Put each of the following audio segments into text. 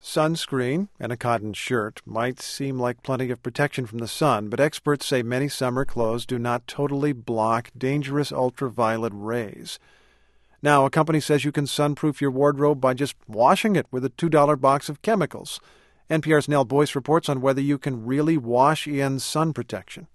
Sunscreen and a cotton shirt might seem like plenty of protection from the sun, but experts say many summer clothes do not totally block dangerous ultraviolet rays. Now, a company says you can sunproof your wardrobe by just washing it with a $2 box of chemicals. NPR's Nell Boyce reports on whether you can really wash in sun protection.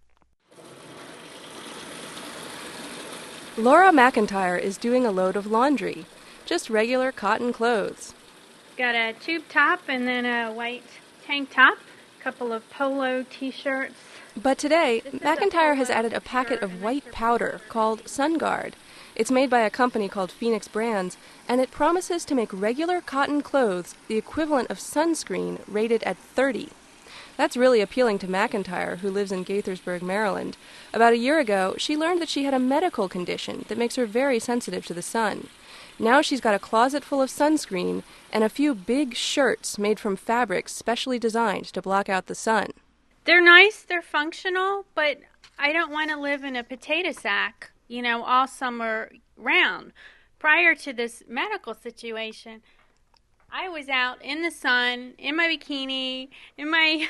Laura McIntyre is doing a load of laundry, just regular cotton clothes. Got a tube top and then a white tank top, a couple of polo t-shirts. But today, McIntyre has added a packet of white powder called SunGuard. It's made by a company called Phoenix Brands, and it promises to make regular cotton clothes the equivalent of sunscreen rated at 30. That's really appealing to McIntyre, who lives in Gaithersburg, Maryland. About a year ago, she learned that she had a medical condition that makes her very sensitive to the sun. Now she's got a closet full of sunscreen and a few big shirts made from fabrics specially designed to block out the sun. They're nice, they're functional, but I don't want to live in a potato sack, all summer round. Prior to this medical situation, I was out in the sun, in my bikini, in my,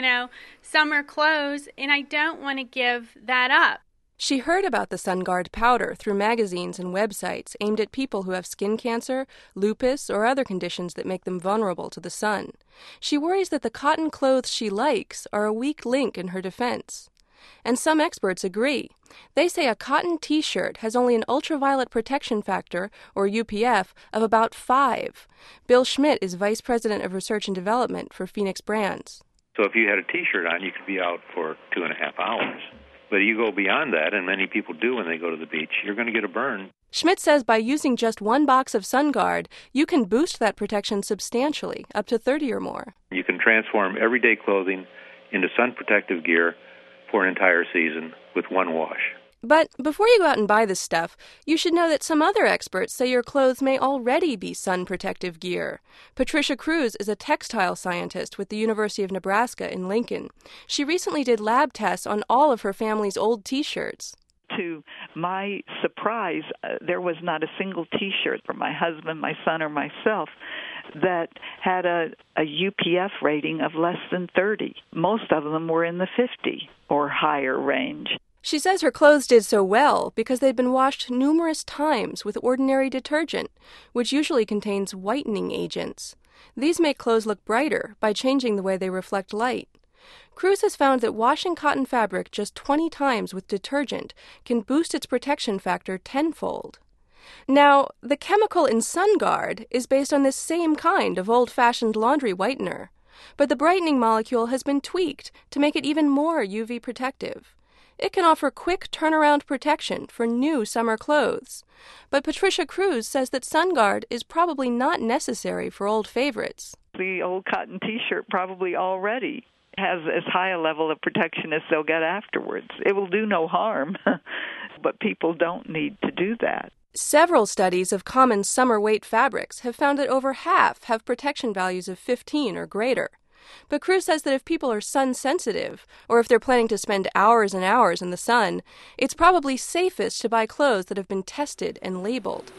summer clothes, and I don't want to give that up. She heard about the SunGuard powder through magazines and websites aimed at people who have skin cancer, lupus, or other conditions that make them vulnerable to the sun. She worries that the cotton clothes she likes are a weak link in her defense. And some experts agree. They say a cotton T-shirt has only an ultraviolet protection factor, or UPF, of about 5. Bill Schmidt is Vice President of Research and Development for Phoenix Brands. So if you had a T-shirt on, you could be out for 2.5 hours. But you go beyond that, and many people do when they go to the beach, you're going to get a burn. Schmidt says by using just one box of SunGuard, you can boost that protection substantially, up to 30 or more. You can transform everyday clothing into sun protective gear for an entire season with one wash. But before you go out and buy this stuff, you should know that some other experts say your clothes may already be sun protective gear. Patricia Cruz is a textile scientist with the University of Nebraska in Lincoln. She recently did lab tests on all of her family's old T-shirts. To my surprise, there was not a single T-shirt for my husband, my son, or myself that had a UPF rating of less than 30. Most of them were in the 50 or higher range. She says her clothes did so well because they'd been washed numerous times with ordinary detergent, which usually contains whitening agents. These make clothes look brighter by changing the way they reflect light. Cruz has found that washing cotton fabric just 20 times with detergent can boost its protection factor tenfold. Now, the chemical in SunGuard is based on this same kind of old-fashioned laundry whitener, but the brightening molecule has been tweaked to make it even more UV protective. It can offer quick turnaround protection for new summer clothes. But Patricia Cruz says that SunGuard is probably not necessary for old favorites. The old cotton T-shirt probably already has as high a level of protection as they'll get afterwards. It will do no harm, but people don't need to do that. Several studies of common summer weight fabrics have found that over half have protection values of 15 or greater. But Cruz says that if people are sun-sensitive, or if they're planning to spend hours and hours in the sun, it's probably safest to buy clothes that have been tested and labeled.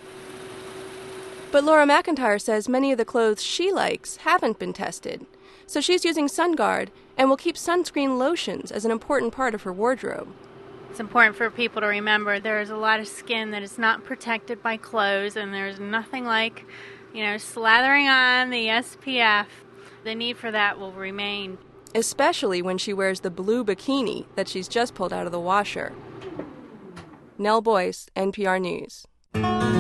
But Laura McIntyre says many of the clothes she likes haven't been tested, so she's using SunGuard and will keep sunscreen lotions as an important part of her wardrobe. It's important for people to remember there's a lot of skin that is not protected by clothes, and there's nothing like, slathering on the SPF. The need for that will remain. Especially when she wears the blue bikini that she's just pulled out of the washer. Nell Boyce, NPR News.